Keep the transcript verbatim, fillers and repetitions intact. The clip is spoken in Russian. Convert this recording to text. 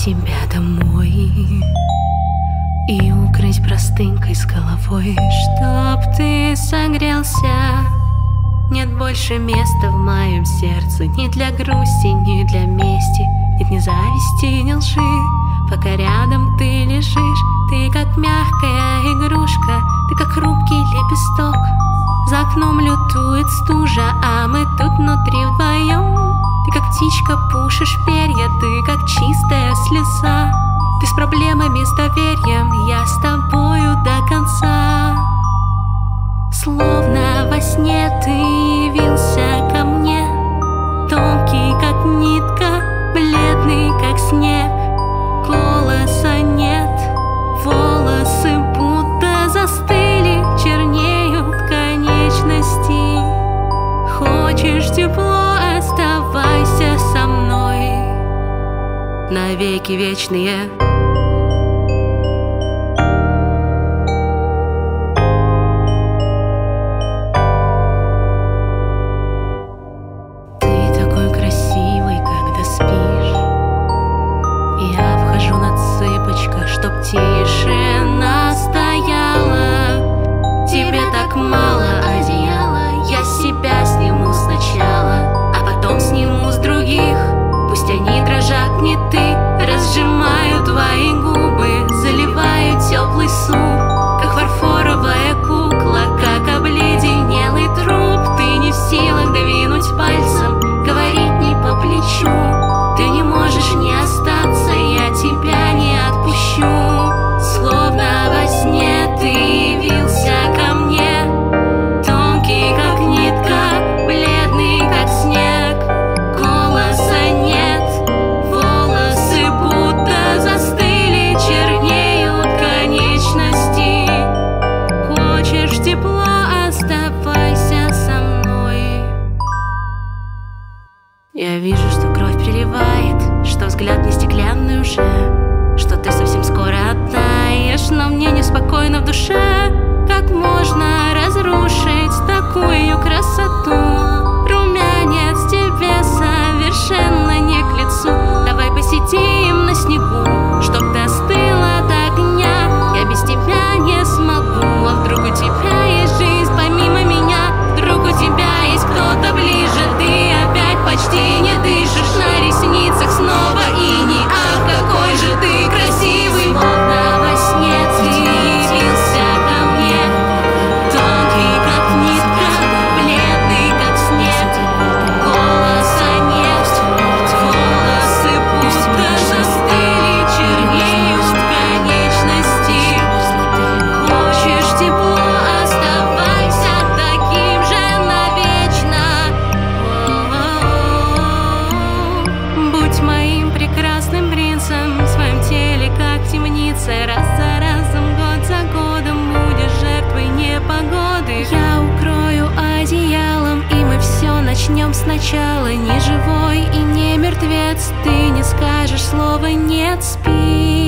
тебя домой и укрыть простынкой с головой, чтоб ты согрелся. Нет больше места в моем сердце ни для грусти, ни для мести. Нет ни зависти, ни лжи, пока рядом ты лежишь. Ты как мягкая игрушка, ты как хрупкий лепесток. За окном лютует стужа, а мы тут внутри вдвоем. Ты как птичка пушишь перья, ты как чистая слеза. Ты с проблемами, с доверием, я с тобою до конца. Словно во сне ты явился ко мне, тонкий как нитка, бледный как снег. Голоса нет, волосы будто застыли, чернеют конечности. Хочешь тепло, оставайся со мной навеки вечные. Чтоб тишина стояла. Тебе так мало одеяла, я себя сниму сначала, а потом сниму с других. Пусть они дрожат, не ты. Разжимаю твои губы, заливаю теплый суп, как фарфоровая кукла, как обледенелый труп. Ты не в силах двинуть пальцем, говорить не по плечу. Ты не можешь не остаться, я тебя не отпущу. Словно во сне ты явился ко мне, тонкий как нитка, бледный как снег. Голоса нет, волосы будто застыли, чернеют конечности. Хочешь тепло, оставайся со мной. Я вижу, что кровь приливает, что взгляд не стеклянный уже, что ты совсем скоро оттаешь, но мне неспокойно в душе. Как можно разрушить такую красоту? Румянец тебе совершенно не к лицу. Давай посидим на снегу, чтоб ты остыла до огня. Я без тебя не смогу, а вдруг у тебя есть жизнь помимо меня? Вдруг у тебя есть кто-то ближе? Ты опять почти не дышишь, на ресницах снова иней. Ах, какой же ты красивый! Словно во сне ты явился ко мне, тонкий как нитка, бледный как снег. Голоса нет, волосы будто застыли, чернеют конечности. Хочешь тепло, оставайся таким же навечно. Будь моим прекрасным принцем, в своем теле как темница. Раз за разом, год за годом будешь жертвой непогоды. Я укрою одеялом, и мы все начнем сначала. Не живой и не мертвец, ты не скажешь слова «нет», спи.